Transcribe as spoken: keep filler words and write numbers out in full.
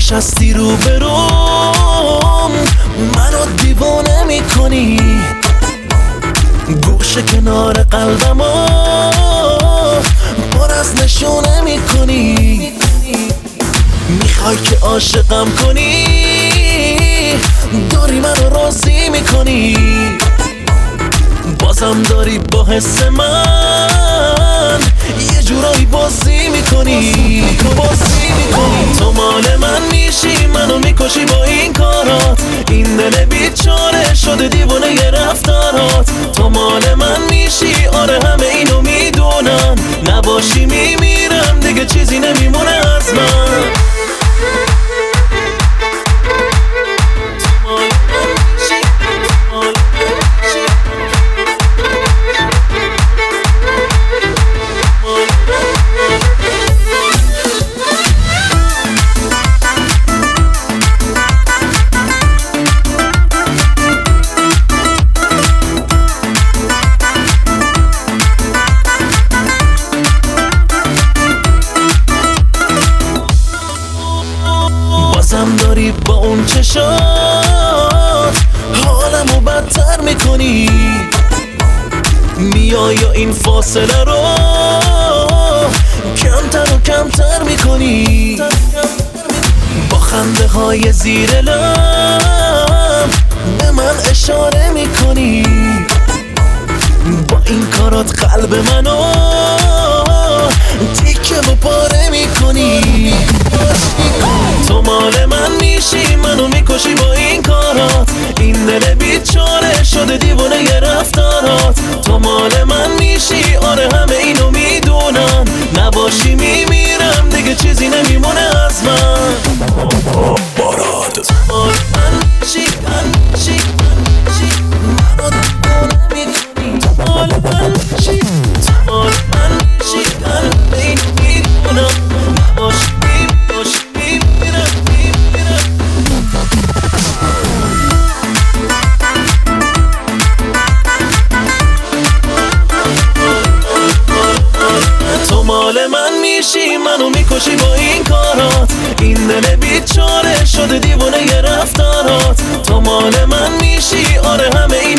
نشستی رو بروم منو دیوانه میکنی، گوشه کنار قلبمو پر از نشونه میکنی. میخوای که عاشقم کنی، داری منو راضی میکنی، بازم داری با حس من یه جورایی بازی میکنی. تو بازی میکنی، تو مال من میشی، منو میکشی با این کارات. این دل بیچاره شده دیوونه یه رفتارات. تو مال من میشی، آره همه اینو میدونم، نباشی میمیرم دیگه چیزی نمیمونه از من. بازم داری با اون چشات حالمو بدتر میکنی، میای یا این فاصله رو کمتر و کمتر میکنی. با خنده های زیر لب به من اشاره میکنی، با این کارات قلب منو تیکه و پاره میکنی. تو مال من میشی، منو میکشی با این کارات. این دل بیچاره شده دیوونه یه رفتارات. تو مال من میشی، آره همه اینو میدونم، نباشی میمیرم دیگه چیزی نمیمونه از من. باراد تو مال من میشی، من میشی، من میشی، منو دیوونه میکنی. تو مال من میشی، تو مال من میشی، من اینو میدونم، نباشی میباشی منو میکشی با این کارات. این دل بیچاره شده دیوونه یه رفتارات. تو مال من میشی، آره همه